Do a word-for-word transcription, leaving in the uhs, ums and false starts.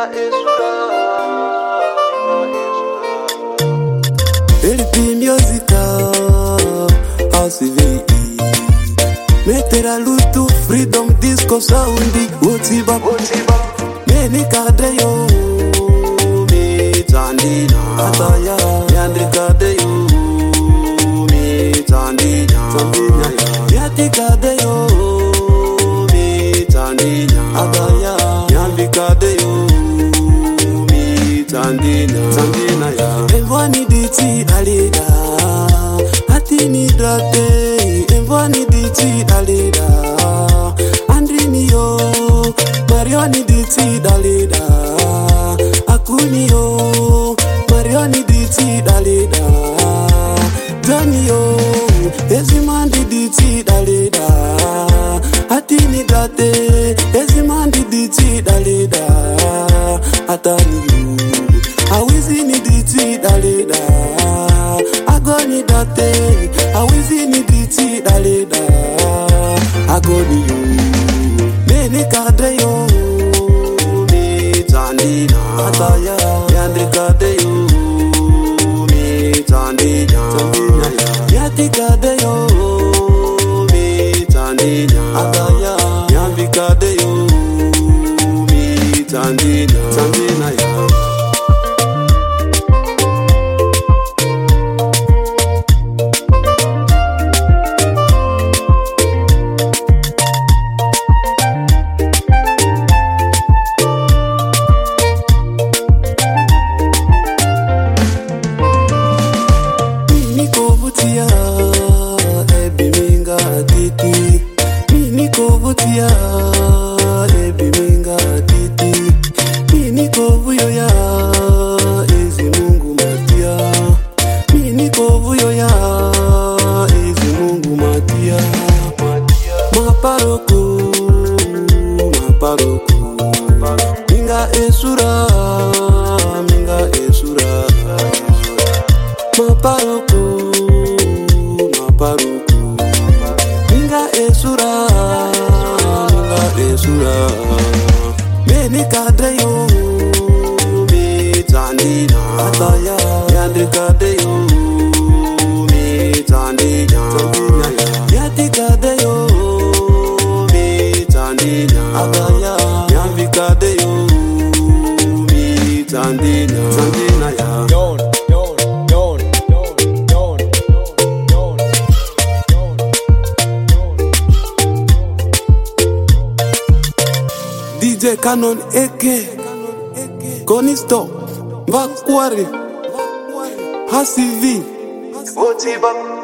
esura, L P Musica, A C V I, Metera lutu, Freedom Disco Soundi, Utiba, Utiba, Meni Kadeyo, Mi Tandina, Ataya, Yandi Kadeyo, Mi Tandina, Tandina, Yati Kadeyo, Mi Tandina, Ataya, Yandi Kadeyo, Mi Tandina, Tandina, ya. Envani diti alida, Atini drate, Envani diti alida, Andrini yo, Marioni diti dalida, Akuni yo, Marioni diti dalida, Dani yo, Ezimandi diti dalida, Atini drate, Ezimandi diti dalida, Atani yo, Awizini diti dalida, Agoni date, Awizini diti dalida, Agoni yo, Meni Kadeyo, Mi Tandina, Ataya, Yandi Kadeyo, Mi Tandina, Tandina, Yati Kadeyo, Mi Tandina, Ataya, Yandi Kadeyo, Mi Tandina, Tandina, ya. Ebiminga titi, mini kovutia. Ebiminga titi, mini kovuyo ya. Ezi Mungu matia, mini kovuyo ya. Ezi Mungu matia, maparoko, maparoko. Minga esura, minga esura. Maparoko, maparoko. Minga esura, minga esura. Meni Kadeyo, Mi Tandina, Ataya, Yandi Kadeyo, Mi Tandina, Tandina, Yati Kadeyo, Mi Tandina, Ataya, Yandi Kadeyo, Mi Tandina, Tandina, ya. Yon, yon, yon, yon, yon, yon, yon, D J Canon Eke, Konisto, Vakwari, A C V, Utiba.